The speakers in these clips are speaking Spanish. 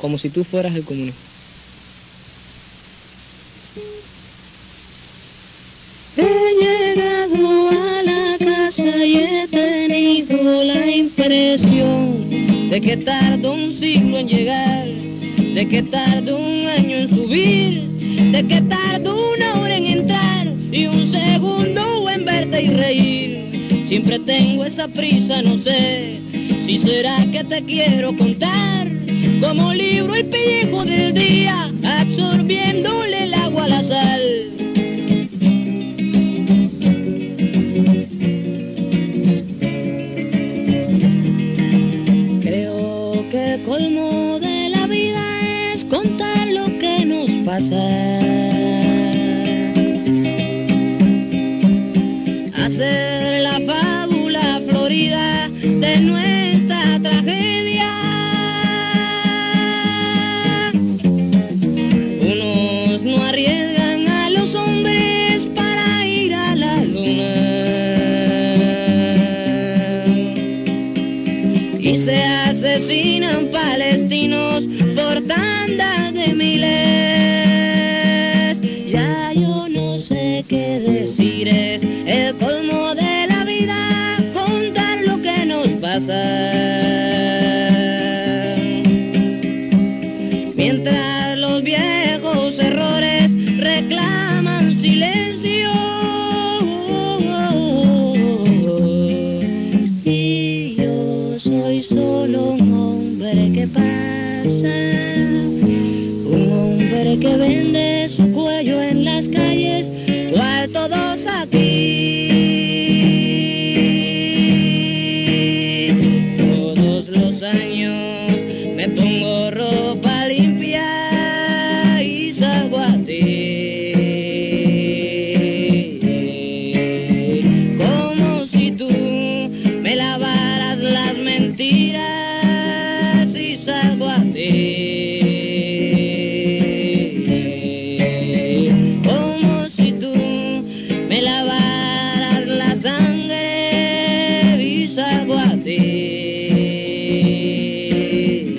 como si tú fueras el comunismo. He llegado a la casa y he tenido la impresión de que tardo un siglo en llegar, de que tardo un año en subir, de que tardo una hora en entrar y un segundo en verte y reír. Siempre tengo esa prisa, no sé si será que te quiero contar, como libro el pellejo del día, absorbiéndole el agua a la sal. Creo que el colmo de la vida es contar lo que nos pasa, hacer la fábula florida de nuestra tragedia. Unos no arriesgan a los hombres para ir a la luna y se asesinan palestinos por tandas de miles. Ya yo no sé qué decir, es el colmo de la vida contar lo que nos pasa. Mientras los viejos errores reclaman silencio y yo soy solo un hombre que pasa, un hombre que vende su cuello en las calles, cual todos aquí. Todos los años me pongo ropa limpia y salgo a ti, como si tú me lavaras las mentiras y salgo a ti. Sangre y salgo a ti.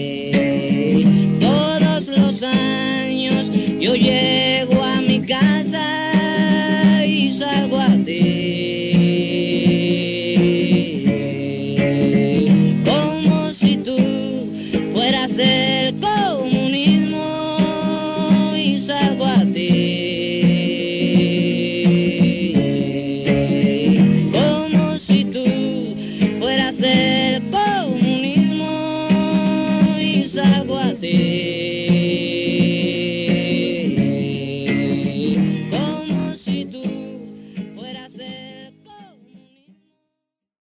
Todos los años yo llego a mi casa y salgo a ti, como si tú fueras el comunismo y salgo a ti. El comunismo y salgo a ti.